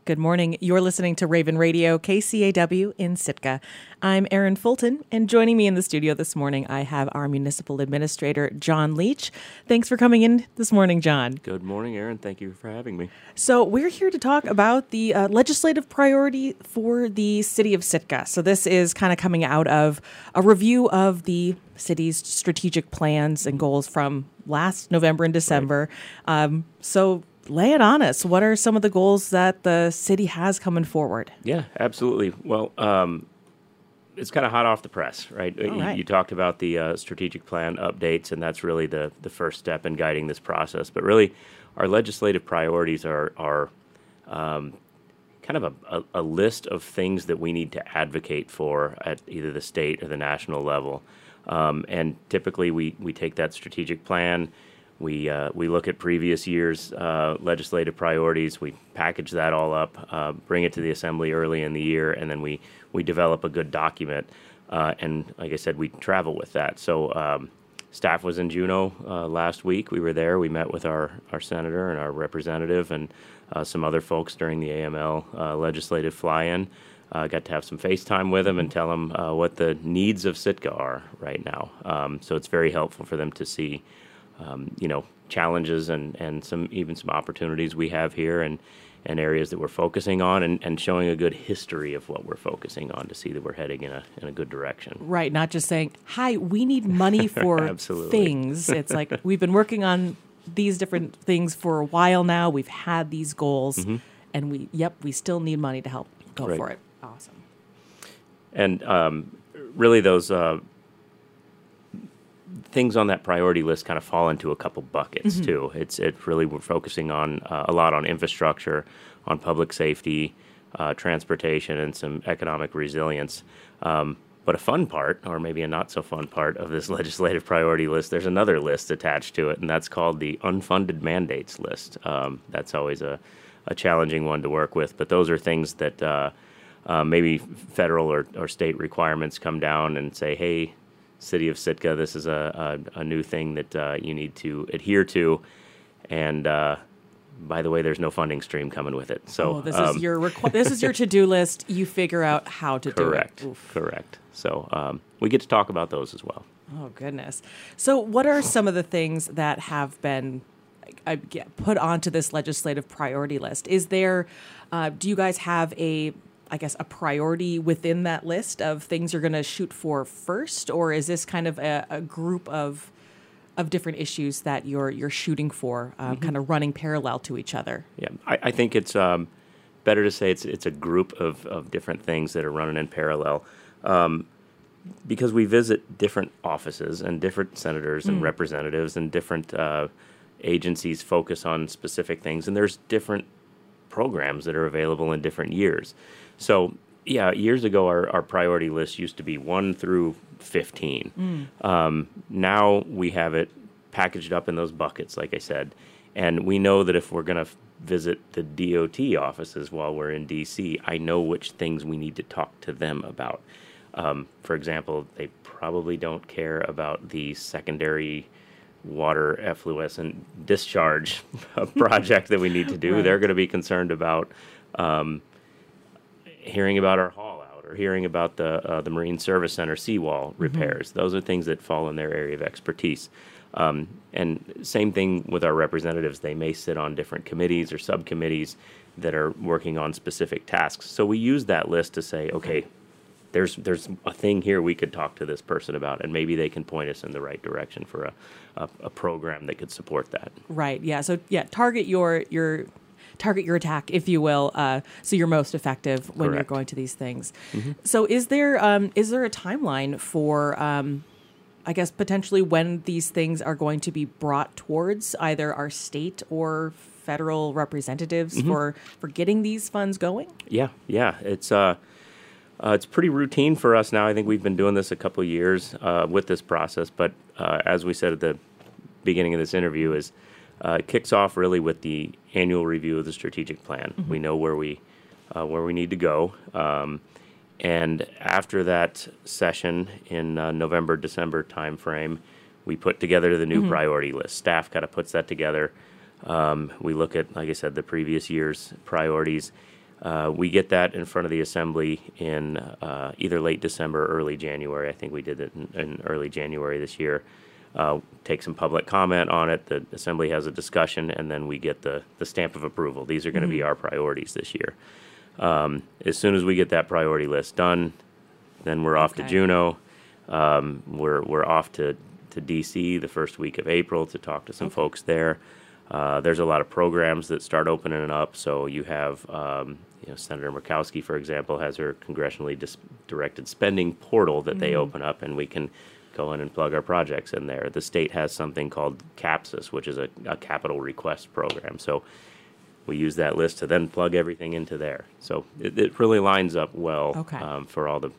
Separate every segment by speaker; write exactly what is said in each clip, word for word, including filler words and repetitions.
Speaker 1: Good morning. You're listening to Raven Radio, K C A W in Sitka. I'm Erin Fulton, and joining me in the studio this morning, I have our Municipal Administrator, John Leach. Thanks for coming in this morning, John.
Speaker 2: Good morning, Erin. Thank you for having me.
Speaker 1: So we're here to talk about the uh, legislative priority for the city of Sitka. So this is kind of coming out of a review of the city's strategic plans and goals from last November and December. Right. Um, so lay it on us. What are some of the goals that the city has coming forward?
Speaker 2: Yeah, absolutely. Well, um, it's kind of hot off the press, right? You,
Speaker 1: right.
Speaker 2: you talked about the uh, strategic plan updates, and that's really the, the first step in guiding this process. But really, our legislative priorities are, are um, kind of a, a, a list of things that we need to advocate for at either the state or the national level. Um, and typically, we, we take that strategic plan. We uh, we look at previous years' uh, legislative priorities. We package that all up, uh, bring it to the assembly early in the year, and then we, we develop a good document. Uh, and like I said, we travel with that. So um, staff was in Juneau uh, last week. We were there. We met with our, our senator and our representative and uh, some other folks during the A M L uh, legislative fly-in. Uh, got to have some FaceTime with them and tell them uh, what the needs of Sitka are right now. Um, so it's very helpful for them to see Um, you know, challenges and, and some even some opportunities we have here and, and areas that we're focusing on and, and showing a good history of what we're focusing on to see that we're heading in a in a good direction.
Speaker 1: Right, not just saying, hi, we need money for things. It's like we've been working on these different things for a while now. We've had these goals, mm-hmm. and we, yep, we still need money to help. Go
Speaker 2: right.
Speaker 1: for it. Awesome.
Speaker 2: And um, really those uh, things on that priority list kind of fall into a couple buckets mm-hmm. too. It's it really we're focusing on uh, a lot on infrastructure, on public safety, uh, transportation, and some economic resilience. Um, but a fun part, or maybe a not so fun part of this legislative priority list, there's another list attached to it, and that's called the unfunded mandates list. Um, that's always a, a challenging one to work with, but those are things that uh, uh, maybe federal or, or state requirements come down and say, hey, City of Sitka, this is a, a, a new thing that uh, you need to adhere to, and uh, by the way, there's no funding stream coming with it. So
Speaker 1: oh, this
Speaker 2: um,
Speaker 1: is your requ- this is your to-do list. You figure out how to
Speaker 2: correct,
Speaker 1: do it. Correct,
Speaker 2: correct. So um, we get to talk about those as well.
Speaker 1: Oh goodness! So what are some of the things that have been uh, put onto this legislative priority list? Is there? Uh, do you guys have a I guess, a priority within that list of things you're going to shoot for first, or is this kind of a, a group of of different issues that you're you're shooting for, um, mm-hmm. kind of running parallel to each other?
Speaker 2: Yeah, I, I think it's um, better to say it's it's a group of, of different things that are running in parallel, um, because we visit different offices and different senators and mm. representatives and different uh, agencies focus on specific things, and there's different programs that are available in different years. So, yeah, years ago, our, our priority list used to be one through fifteen. Mm. Um, now we have it packaged up in those buckets, like I said. And we know that if we're going to f- visit the D O T offices while we're in D C, I know which things we need to talk to them about. Um, for example, they probably don't care about the secondary water effluent discharge project that we need to do. Right. They're going to be concerned about um, hearing about our haul out or hearing about the uh, the Marine Service Center seawall repairs. Mm-hmm. Those are things that fall in their area of expertise. Um, and same thing with our representatives. They may sit on different committees or subcommittees that are working on specific tasks. So we use that list to say, okay, there's there's a thing here we could talk to this person about, and maybe they can point us in the right direction for a, a, a program that could support that.
Speaker 1: Right, yeah. So, yeah, target your your... target your attack, if you will, uh, so you're most effective when Correct. You're going to these things. Mm-hmm. So is there um, is there a timeline for, um, I guess, potentially when these things are going to be brought towards either our state or federal representatives mm-hmm. for, for getting these funds going?
Speaker 2: Yeah, yeah. It's uh, uh, it's pretty routine for us now. I think we've been doing this a couple of years uh, with this process, but uh, as we said at the beginning of this interview is Uh, it kicks off really with the annual review of the strategic plan. Mm-hmm. We know where we uh, where we need to go, um, and after that session in uh, November December timeframe, we put together the new mm-hmm. priority list. Staff kind of puts that together. Um, we look at, like I said, the previous year's priorities. Uh, we get that in front of the Assembly in uh, either late December or early January. I think we did it in, in early January this year. Uh, take some public comment on it. The Assembly has a discussion, and then we get the, the stamp of approval. These are going to mm-hmm. be our priorities this year. Um, as soon as we get that priority list done, then we're off okay. to Juneau. Um, we're we're off to, to D C the first week of April to talk to some okay. folks there. Uh, there's a lot of programs that start opening up. So you have, um, you know, Senator Murkowski, for example, has her congressionally dis- directed spending portal that mm-hmm. they open up, and we can go in and plug our projects in there. The state has something called CAPSIS, which is a, a capital request program. So we use that list to then plug everything into there. So it, it really lines up well
Speaker 1: okay.
Speaker 2: um, for all the.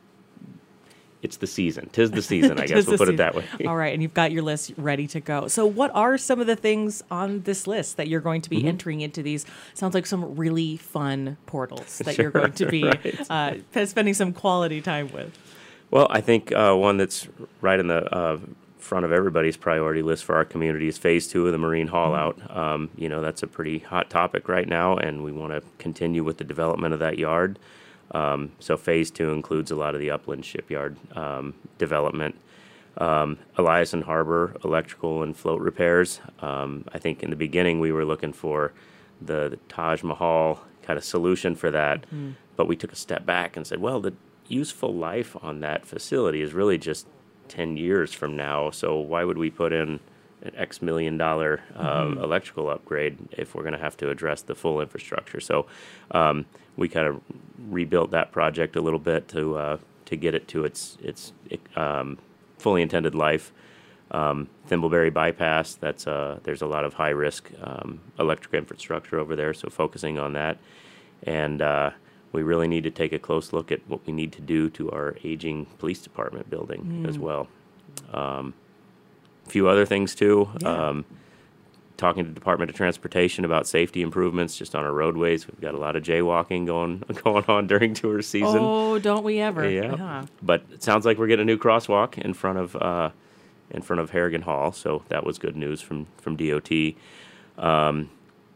Speaker 2: It's the season. Tis the season, I guess we'll put season. it that way.
Speaker 1: All right, and you've got your list ready to go. So what are some of the things on this list that you're going to be mm-hmm. entering into these? Sounds like some really fun portals that sure, you're going to be right. uh, spending some quality time with.
Speaker 2: Well, I think uh, one that's right in the uh, front of everybody's priority list for our community is Phase Two of the Marine Haul Out. Mm-hmm. Um, you know, that's a pretty hot topic right now, and we want to continue with the development of that yard. Um, so Phase Two includes a lot of the upland shipyard um, development. Um, Eliason Harbor electrical and float repairs. Um, I think in the beginning we were looking for the, the Taj Mahal kind of solution for that, mm-hmm. but we took a step back and said, well, the useful life on that facility is really just ten years from now, so why would we put in an X million dollar um, mm-hmm. electrical upgrade if we're going to have to address the full infrastructure? So um, we kind of rebuilt that project a little bit to uh, to get it to its its um, fully intended life. Um, Thimbleberry Bypass, that's uh, there's a lot of high risk um, electric infrastructure over there, so focusing on that. And uh, we really need to take a close look at what we need to do to our aging police department building mm. as well. Um, a few other things too.
Speaker 1: Yeah.
Speaker 2: Um, talking to the Department of Transportation about safety improvements just on our roadways. We've got a lot of jaywalking going going on during tour season.
Speaker 1: Oh, don't we ever?
Speaker 2: Yeah.
Speaker 1: yeah.
Speaker 2: But it sounds like we're getting a new crosswalk in front of uh, in front of Harrigan Hall, so that was good news from from D O T. Um,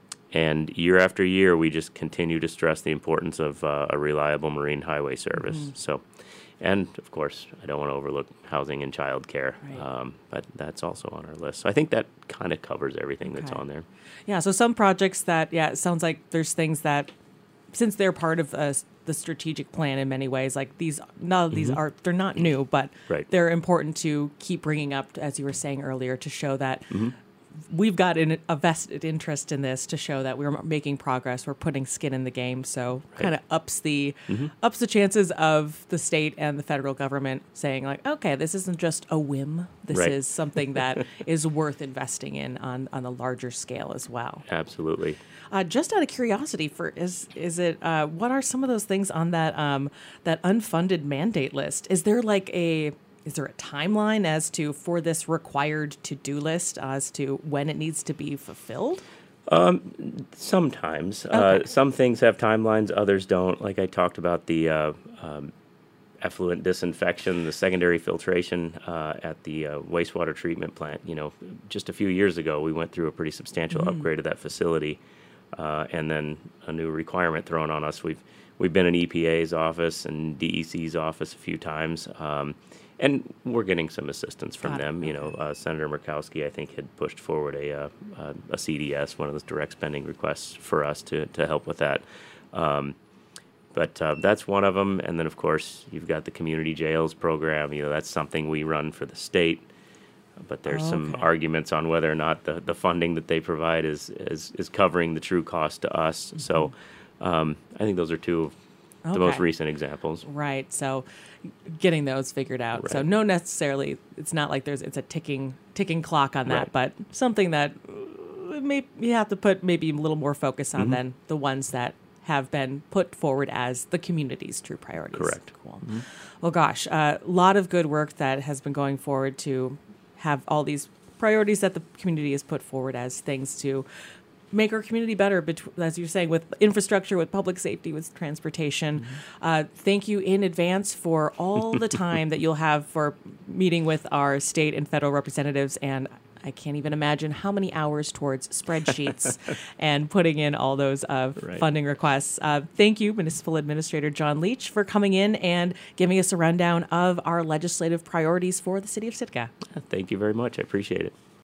Speaker 2: and year after year, we just continue to stress the importance of uh, a reliable marine highway service. Mm-hmm. So. And, of course, I don't want to overlook housing and childcare,
Speaker 1: right.
Speaker 2: um, but that's also on our list. So I think that kind of covers everything okay. that's on there.
Speaker 1: Yeah, so some projects that, yeah, it sounds like there's things that, since they're part of uh, the strategic plan in many ways, like these, none of these mm-hmm. are, they're not new, but
Speaker 2: right.
Speaker 1: they're important to keep bringing up, as you were saying earlier, to show that
Speaker 2: mm-hmm.
Speaker 1: we've got an, a vested interest in this, to show that we're making progress, we're putting skin in the game. So right. kind of ups the mm-hmm. ups the chances of the state and the federal government saying like, okay, this isn't just a whim. This
Speaker 2: right.
Speaker 1: is something that is worth investing in on, on a larger scale as well.
Speaker 2: Absolutely.
Speaker 1: Uh, just out of curiosity, for is is it uh, what are some of those things on that um, that unfunded mandate list? Is there like a Is there a timeline as to, for this required to-do list, as to when it needs to be fulfilled?
Speaker 2: Um, sometimes.
Speaker 1: Okay.
Speaker 2: Uh, some things have timelines, others don't. Like I talked about the uh, um, effluent disinfection, the secondary filtration uh, at the uh, wastewater treatment plant. You know, just a few years ago, we went through a pretty substantial mm. upgrade of that facility, uh, and then a new requirement thrown on us. We've we've been in E P A's office and D E C's office a few times. Um, And we're getting some assistance from
Speaker 1: Got
Speaker 2: them.
Speaker 1: it.
Speaker 2: You know, uh, Senator Murkowski, I think, had pushed forward a, uh, uh, a C D S, one of those direct spending requests for us to, to help with that. Um, but uh, that's one of them. And then, of course, you've got the community jails program. You know, that's something we run for the state. But there's
Speaker 1: Oh,
Speaker 2: some
Speaker 1: okay.
Speaker 2: arguments on whether or not the, the funding that they provide is, is, is covering the true cost to us. So um, I think those are two of the most
Speaker 1: Okay.
Speaker 2: recent examples.
Speaker 1: Right. So getting those figured out.
Speaker 2: Right.
Speaker 1: So no necessarily, it's not like there's, it's a ticking, ticking clock on that,
Speaker 2: Right.
Speaker 1: but something that uh, may, you have to put maybe a little more focus on
Speaker 2: Mm-hmm.
Speaker 1: than the ones that have been put forward as the community's true priorities.
Speaker 2: Correct.
Speaker 1: Cool. Well, gosh, a lot of good work that has been going forward to have all these priorities that the community has put forward as things to make our community better, betw- as you're saying, with infrastructure, with public safety, with transportation. Mm-hmm. Uh, thank you in advance for all the time that you'll have for meeting with our state and federal representatives. And I can't even imagine how many hours towards spreadsheets and putting in all those uh,
Speaker 2: Right.
Speaker 1: funding requests. Uh, thank you, Municipal Administrator John Leach, for coming in and giving us a rundown of our legislative priorities for the city of Sitka.
Speaker 2: Thank you very much. I appreciate it.